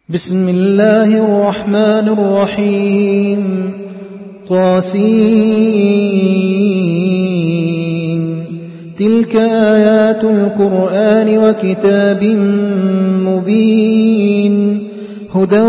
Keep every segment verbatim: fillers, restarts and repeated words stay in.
بسم الله الرحمن الرحيم. طاسين. تلك آيات القرآن وكتاب مبين هدى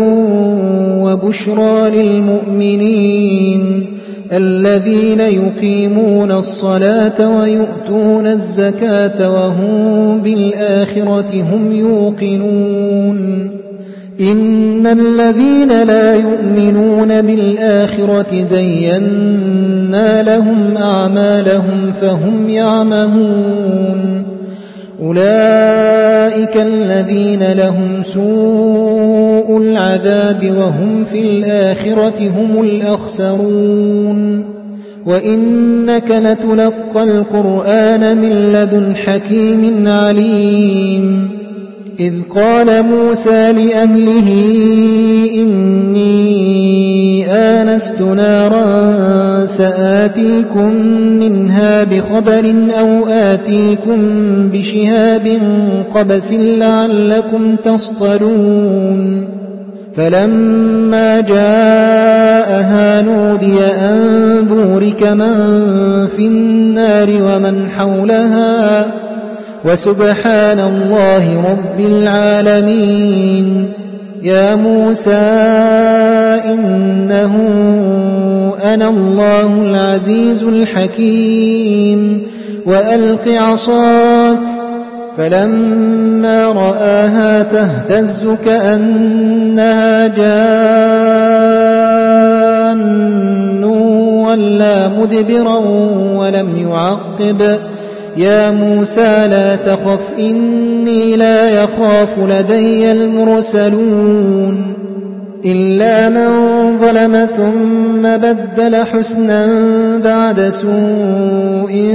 وبشرى للمؤمنين الذين يقيمون الصلاة ويؤتون الزكاة وهم بالآخرة هم يوقنون. إن الذين لا يؤمنون بالآخرة زينا لهم أعمالهم فهم يعمهون. أولئك الذين لهم سوء العذاب وهم في الآخرة هم الأخسرون. وإنك لتلقى القرآن من لدن حكيم عليم. إذ قال موسى لأهله إني آنست نارا سآتيكم منها بخبر أو آتيكم بشهاب قبس لعلكم تصطلون. فلما جاءها نودي أن بورك من في النار ومن حولها وسبحان الله رب العالمين. يا موسى إنه أنا الله العزيز الحكيم وألق عصاك. فلما رآها تهتز كأنها جان ولا مدبرا ولم يعقب. يا موسى لا تخف إني لا يخاف لدي المرسلون. إلا من ظلم ثم بدل حسنا بعد سوء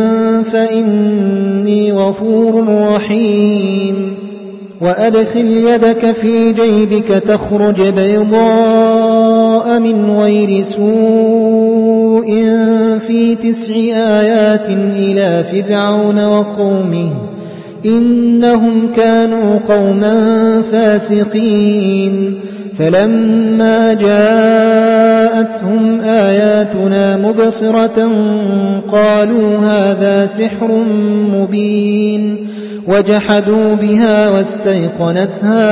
فإني غفور رحيم. وأدخل يدك في جيبك تخرج بيضاء من غير سوء في تسع آيات إلى فرعون وقومه إنهم كانوا قوما فاسقين. فلما جاءتهم آياتنا مبصرة قالوا هذا سحر مبين وجحدوا بها واستيقنتها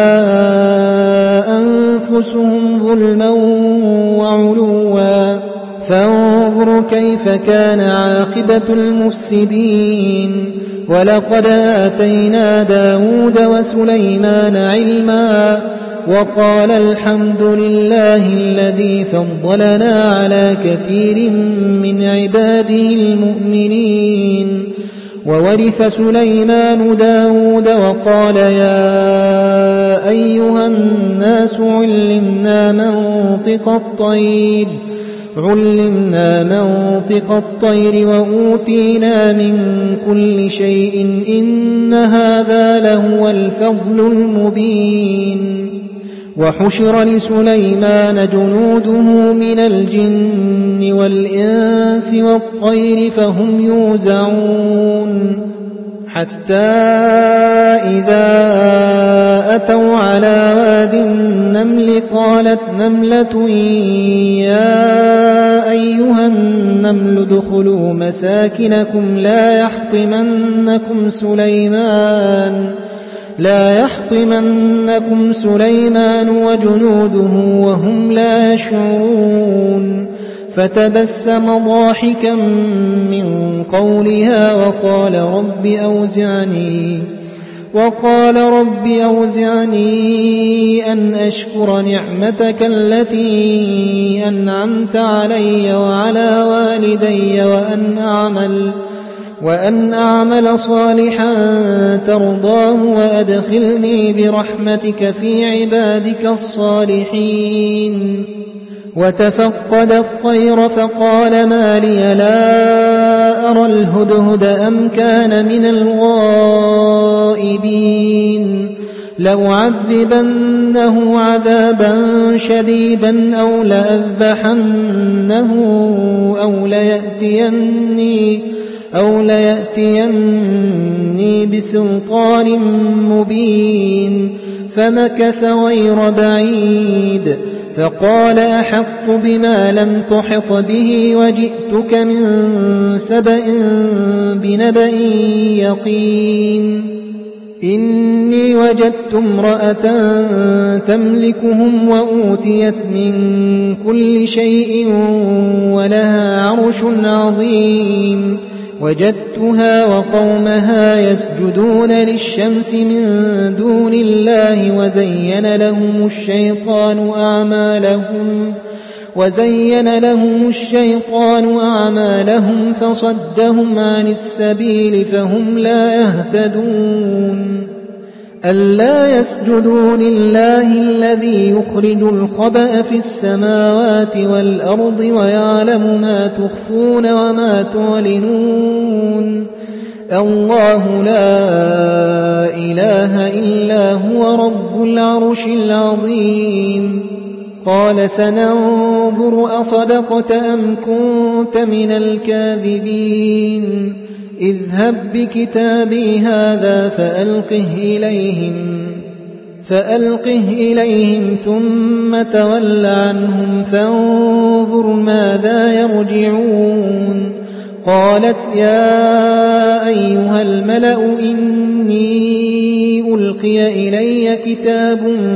أنفسهم ظلما وعلوا. فانظر كيف كان عاقبة المفسدين. ولقد آتينا داود وسليمان علما وقال الحمد لله الذي فضلنا على كثير من عباده المؤمنين. وورث سليمان داود وقال يا أيها الناس علمنا منطق الطير علمنا منطق الطير وأوتينا من كل شيء إن هذا لهو الفضل المبين. وحشر لسليمان جنوده من الجن والإنس والطير فهم يوزعون. حتى إذا أتوا على واد النمل قالت نملة يا أيها النمل ادخلوا مساكنكم لا يحطمنكم سليمان لا يحطمنكم سليمان وجنوده وهم لا يشعرون. فتبسم ضاحكا من قولها وقال رب أوزعني وقال رب أوزعني أن أشكر نعمتك التي أنعمت علي وعلى والدي وأن أعمل وأن أعمل صالحا ترضاه وأدخلني برحمتك في عبادك الصالحين. وتفقد الطير فقال ما لي لا أرى الهدهد أم كان من الغائبين. لأعذبنه عذابا شديدا أو لأذبحنه أو ليأتيني أو ليأتيني بسلطان مبين فمكث غير بعيد فقال أحطت بما لم تحط به وجئتك من سبأ بنبأ يقين إني وجدت امرأة تملكهم وأوتيت من كل شيء ولها عرش عظيم وجدتها وقومها يسجدون للشمس من دون الله وزين لهم الشيطان أعمالهم وزين لهم الشيطان أعمالهم فصدهم عن السبيل فهم لا يهتدون ألا يسجدوا لله الذي يخرج الخبأ في السماوات والأرض ويعلم ما تخفون وما تعلنون الله لا إله إلا هو رب العرش العظيم قال سننظر أصدقت أم كنت من الكاذبين اذهب بكتابي هذا فألقه إليهم فألقه إليهم ثم تول عنهم فانظر ماذا يرجعون قالت يا أيها الملأ إني ألقي إلي كتاب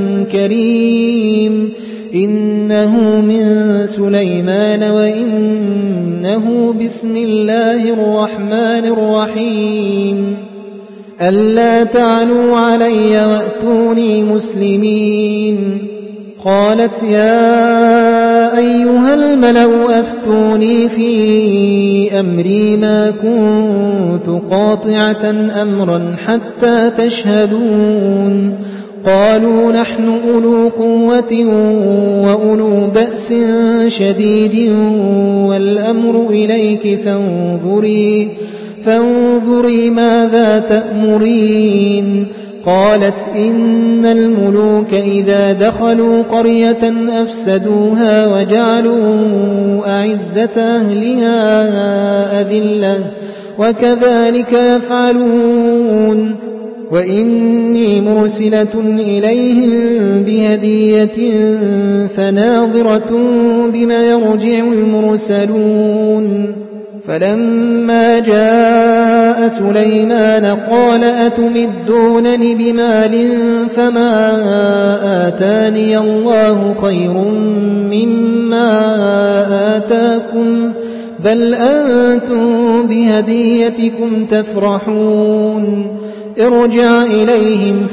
كريم إنه من سليمان وإنه بسم الله الرحمن الرحيم ألا تعلوا علي وأتوني مسلمين قالت يا أيها الملأ أفتوني في أمري ما كنت قاطعة أمرا حتى تشهدون قالوا نحن أولو قوة وأولو بأس شديد والأمر إليك فانظري فانظري ماذا تأمرين قالت إن الملوك إذا دخلوا قرية أفسدوها وجعلوا أعزة أهلها أذلة وكذلك يفعلون وإني مرسلة إليهم بهدية فناظرة بما يرجع المرسلون فلما جاء سليمان قال أتمدونني بمال فما آتاني الله خير مما آتاكم بل أنتم بهديتكم تفرحون ارجع إليهم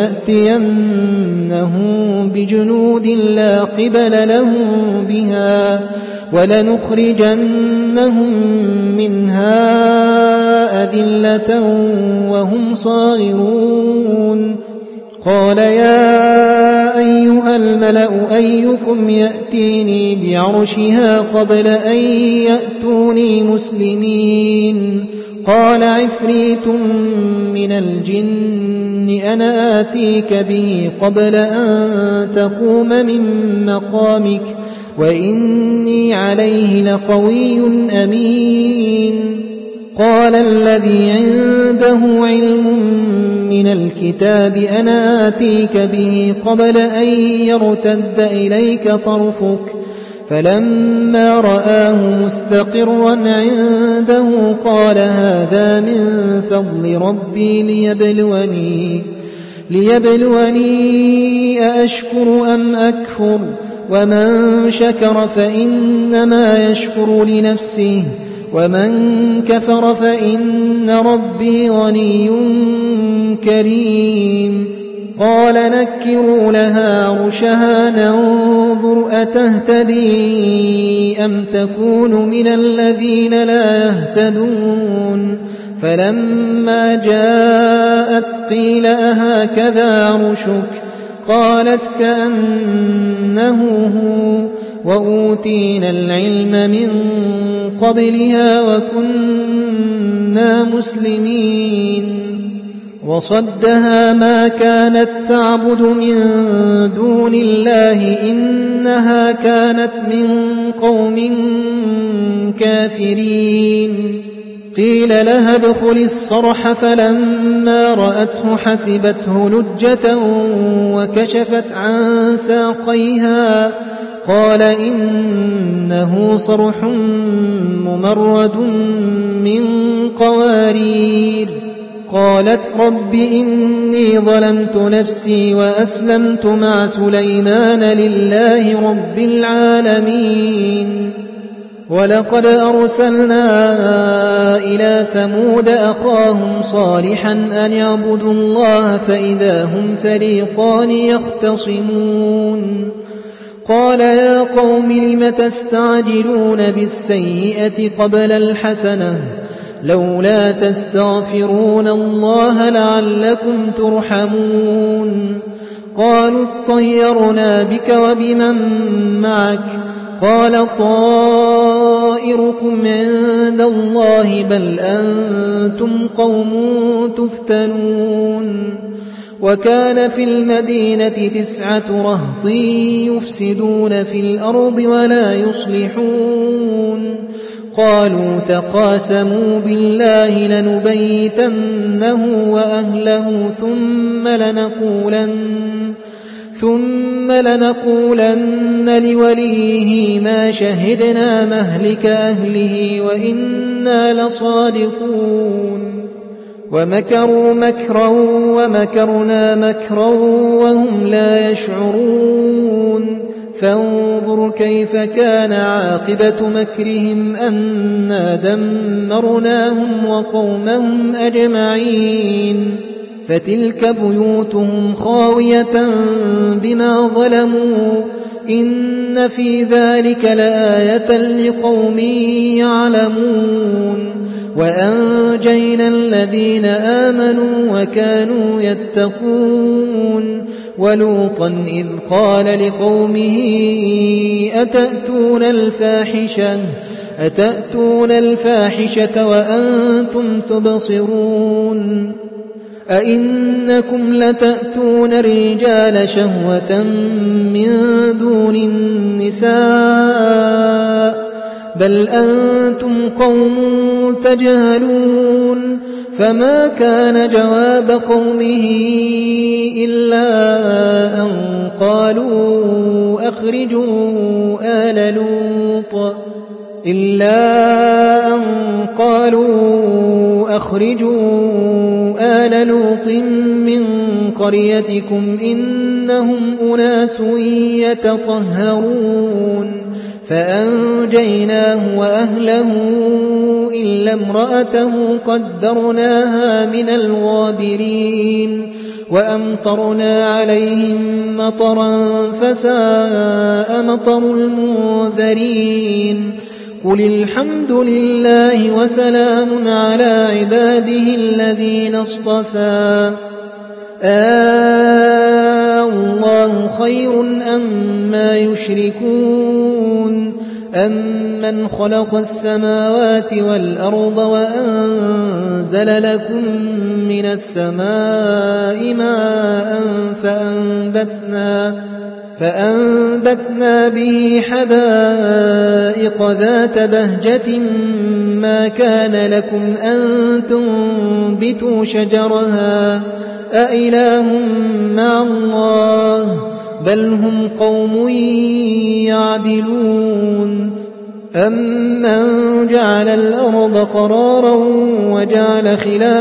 فلنأتينهم بجنود لا قبل لهم بها ولنخرجنهم منها أذلة وهم صاغرون قال يا أيها الملأ أيكم يأتيني بعرشها قبل أن يأتوني مسلمين قال عفريت من الجن أنا آتيك به قبل أن تقوم من مقامك وإني عليه لقوي أمين قال الذي عنده علم من الكتاب أنا آتيك به قبل أن يرتد إليك طرفك فلما رآه مستقرا عنده قال هذا من فضل ربي ليبلوني ليبلوني أأشكر أم أكفر ومن شكر فإنما يشكر لنفسه ومن كفر فإن ربي غني كريم قال نكروا لها عرشها ننظر أتهتدي أم تكون من الذين لا يهتدون فلما جاءت قيل أهكذا عرشك قالت كأنه هو وأوتينا العلم من قبلها وكنا مسلمين وصدها ما كانت تعبد من دون الله إنها كانت من قوم كافرين قيل لها ادخل الصرح فلما رأته حسبته لجة وكشفت عن ساقيها قال إنه صرح ممرد من قوارير. قالت رب إني ظلمت نفسي وأسلمت مع سليمان لله رب العالمين. ولقد أرسلنا إلى ثمود أخاهم صالحا أن يعبدوا الله فإذا هم فريقان يختصمون. قال يا قوم لم تستعجلون بالسيئة قبل الحسنة لولا تستغفرون الله لعلكم ترحمون. قالوا اطيرنا بك وبمن معك قال طائركم عند الله بل أنتم قوم تفتنون. وكان في المدينة تسعة رهط يفسدون في الأرض ولا يصلحون. قالوا تقاسموا بالله لنبيتنه وأهله ثم لنقولن ثم لنقولن لوليه ما شهدنا مهلك أهله وإنا لصادقون. ومكروا مكرا ومكرنا مكرا وهم لا يشعرون. فانظر كيف كان عاقبة مكرهم أنا دمرناهم وقومهم أجمعين. فتلك بيوتهم خاوية بما ظلموا إن في ذلك لآية لقوم يعلمون. وأنجينا الذين آمنوا وكانوا يتقون. ولوطا إذ قال لقومه أتأتون الفاحشة أتأتون الفاحشة وأنتم تبصرون أئنكم لتأتون الرجال شهوة من دون النساء بل أنتم قوم تجهلون. فما كان جواب قومه إلا أن قالوا أخرجوا آل لوط إلا أن قالوا أخرجوا آل لوط من قريتكم إنهم أناس يتطهرون. فأنجيناه وأهله إلا امرأته قدرناها من الغابرين. وأمطرنا عليهم مطرا فساء مطر المنذرين. قل الحمد لله وسلام على عباده الذين اصطفى آه الله خير أما يشركون. أمن خلق السماوات والأرض وأنزل لكم من السماء ماء فأنبتنا, فأنبتنا به حدائق ذات بهجة ما كان لكم أن تنبتوا شجرها أإله مع الله بل هم قوم يعدلون. أمن جعل الأرض قرارا وجعل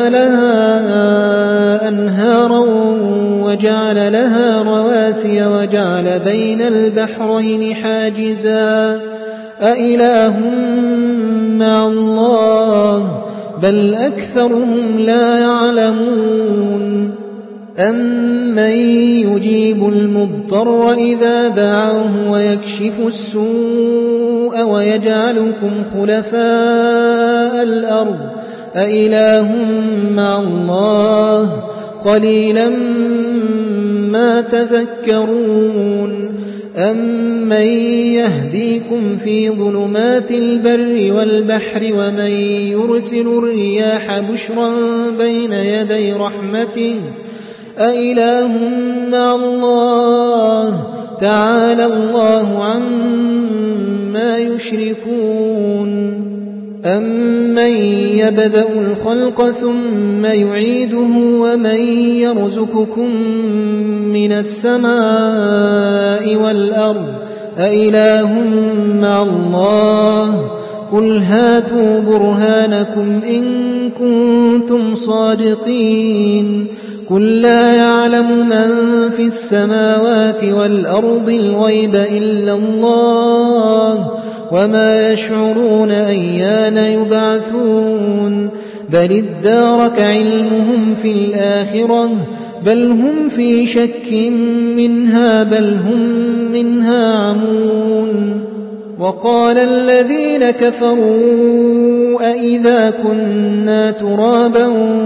خلالها أنهارا وجعل لها رواسي وجعل بين البحرين حاجزا أإله مع الله بل أكثرهم لا يعلمون. أمن يجيب المضطر إذا دعاه ويكشف السوء ويجعلكم خلفاء الأرض أإله مع الله قليلا ما تذكرون. أمن يهديكم في ظلمات البر والبحر ومن يرسل الرياح بشرا بين يدي رحمته أإله مع الله تعالى الله عما يشركون. أمن أَمَّن يَبْدَأُ الْخَلْقَ ثُمَّ يُعِيدُهُ وَمَن يَرْزُقُكُم مِّنَ السَّمَاءِ وَالْأَرْضِ أَإِلَٰهٌ مَّعَ اللَّهِ قُلْ هَاتُوا بُرْهَانَكُمْ إِن كُنتُمْ صَادِقِينَ قُل لَّا يَعْلَمُ مَن فِي السَّمَاوَاتِ وَالْأَرْضِ الْغَيْبَ إِلَّا اللَّهُ وَمَا يَشْعُرُونَ أَيَّانَ يُبْعَثُونَ بَلِ ادَّارَكَ عِلْمُهُمْ فِي الْآخِرَةِ بَلْ هُمْ فِي شَكٍّ مِّنْهَا بَلْ هُم مِّنْهَا عَمُونَ وَقَالَ الَّذِينَ كَفَرُوا أَإِذَا كُنَّا تُرَابًا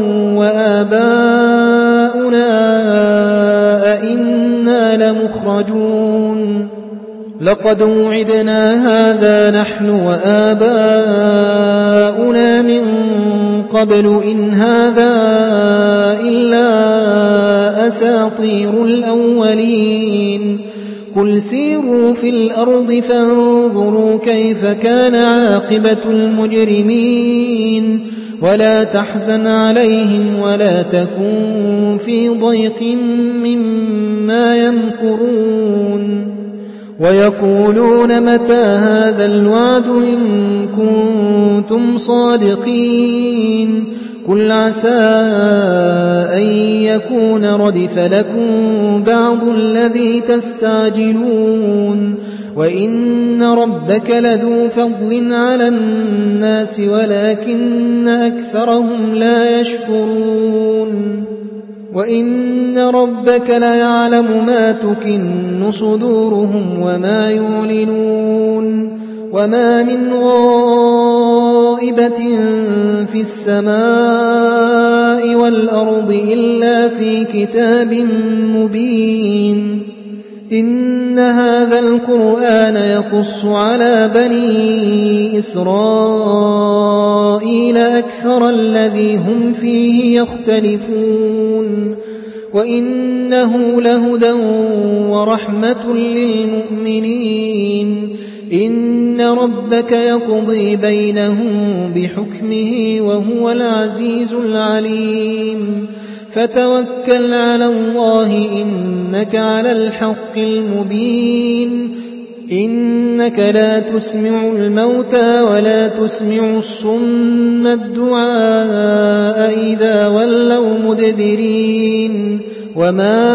وَآبَاؤُنَا أَإِنَّا لَمُخْرَجُونَ لَقَدْ وُعِدْنَا هَٰذَا نَحْنُ وَآبَاؤُنَا مِن قَبْلُ إِنْ هَٰذَا إِلَّا أَسَاطِيرُ الْأَوَّلِينَ قُلْ سِيرُوا فِي الْأَرْضِ فَانظُرُوا كَيْفَ كَانَ عَاقِبَةُ الْمُجْرِمِينَ وَلَا تَحْزَنْ عَلَيْهِمْ وَلَا تَكُن فِي ضَيْقٍ مِّمَّا يَمْكُرُونَ وَيَقُولُونَ مَتَىٰ هَٰذَا الْوَعْدُ إِن كُنتُمْ صَادِقِينَ قُلْ عَسَىٰ أَن يَكُونَ رَدِفَ لَكُم بَعْضُ الَّذِي تَسْتَعْجِلُونَ وَإِنَّ رَبَّكَ لَذُو فَضْلٍ عَلَى النَّاسِ وَلَٰكِنَّ أَكْثَرَهُمْ لَا يَشْكُرُونَ وَإِنَّ رَبَّكَ لَيَعْلَمُ مَا تُكِنُّ صُدُورُهُمْ وَمَا يُعْلِنُونَ وَمَا مِنْ غَائِبَةٍ فِي السَّمَاءِ وَالْأَرْضِ إِلَّا فِي كِتَابٍ مُّبِينٍ إِنَّ هَٰذَا الْقُرْآنَ يَقُصُّ عَلَىٰ بَنِي إِسْرَائِيلَ أَكْثَرَ الَّذِي هُمْ فِيهِ يَخْتَلِفُونَ وَإِنَّهُ لَهُدًى وَرَحْمَةٌ لِّلْمُؤْمِنِينَ إِنَّ رَبَّكَ يَقْضِي بَيْنَهُم بِحُكْمِهِ وَهُوَ الْعَزِيزُ الْعَلِيمُ فَتَوَكَّلْ عَلَى اللَّهِ إِنَّكَ عَلَى الْحَقِّ الْمُبِينِ إِنَّكَ لَا تُسْمِعُ الْمَوْتَىٰ وَلَا تُسْمِعُ الصُّمَّ الدُّعَاءَ إِذَا وَلَّوْا مُدْبِرِينَ وَمَا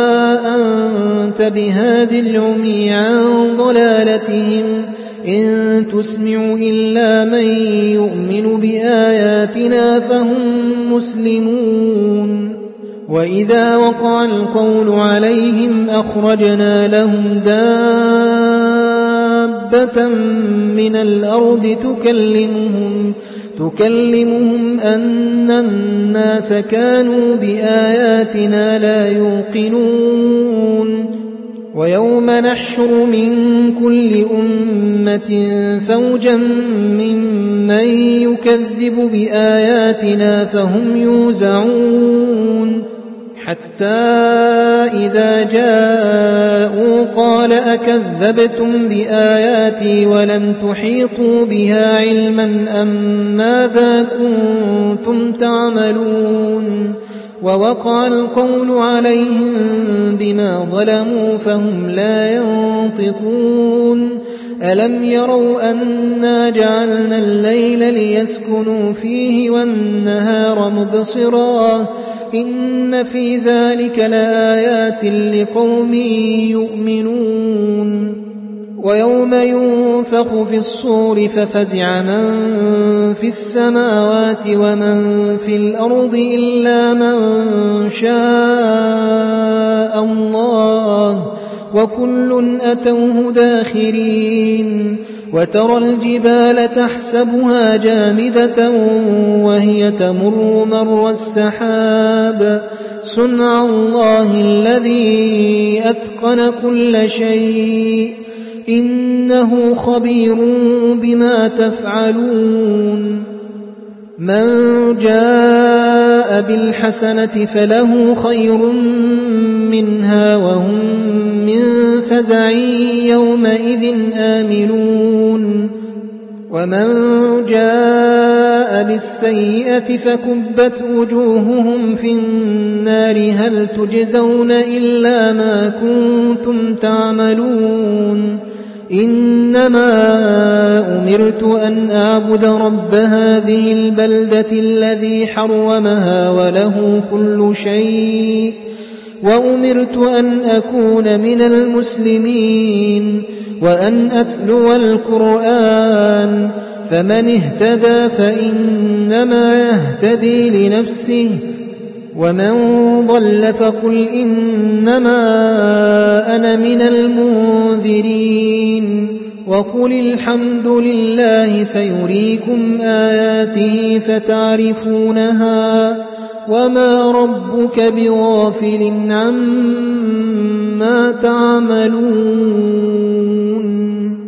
أَنتَ بِهَادِ الْعُمْيِ عَن ضَلَالَتِهِمْ إِن تُسْمِعُ إِلَّا مَن يُؤْمِنُ بِآيَاتِنَا فَهُم مُّسْلِمُونَ وَإِذَا وَقَعَ الْقَوْلُ عَلَيْهِمْ أَخْرَجْنَا لَهُمْ دَابَّةً مِّنَ الْأَرْضِ تُكَلِّمُهُمْ تُكَلِّمُهُمْ أَنَّ النَّاسَ كَانُوا بِآيَاتِنَا لَا يُوقِنُونَ وَيَوْمَ نَحْشُرُ مِن كُلِّ أُمَّةٍ فَوْجًا مِّمَّن يُكَذِّبُ بِآيَاتِنَا فَهُمْ يُوزَعُونَ حَتَّىٰ إِذَا جَاءُوا قَالَ أَكَذَّبْتُم بِآيَاتِي وَلَمْ تُحِيطُوا بِهَا عِلْمًا أَم مَّاذَا كُنتُمْ تَعْمَلُونَ وَوَقَعَ الْقَوْلُ عَلَيْهِم بِمَا ظَلَمُوا فَهُمْ لَا يَنطِقُونَ أَلَمْ يَرَوْا أَنَّا جَعَلْنَا اللَّيْلَ لِيَسْكُنُوا فِيهِ وَالنَّهَارَ مُبْصِرًا إِنَّ فِي ذَلِكَ لَآيَاتٍ لِقَوْمٍ يُؤْمِنُونَ وَيَوْمَ يُنفَخُ فِي الصُّورِ فَفَزِعَ مَن فِي السَّمَاوَاتِ وَمَن فِي الْأَرْضِ إِلَّا مَن شَاءَ اللَّهُ وَكُلٌّ أَتَوْهُ دَاخِرِينَ وَتَرَى الْجِبَالَ تَحْسَبُهَا جَامِدَةً وَهِيَ تَمُرُّ مَرَّ السَّحَابِ صُنْعَ اللَّهِ الَّذِي أَتْقَنَ كُلَّ شَيْءٍ إِنَّهُ خَبِيرٌ بِمَا تَفْعَلُونَ مَن جَاءَ بِالْحَسَنَةِ فَلَهُ خَيْرٌ مِّنْهَا وَهُم مِّن فَزَعٍ يَوْمَئِذٍ آمِنُونَ ومن جاء بالسيئة فكبت وجوههم في النار هل تجزون إلا ما كنتم تعملون إنما أمرت أن أعبد رب هذه البلدة الذي حرمها وله كل شيء وأمرت أن أكون من المسلمين وأن أتلو القرآن فمن اهتدى فإنما يهتدي لنفسه ومن ضل فقل إنما أنا من المنذرين وقل الحمد لله سيريكم آياته فتعرفونها وما ربك بغافل عما تعملون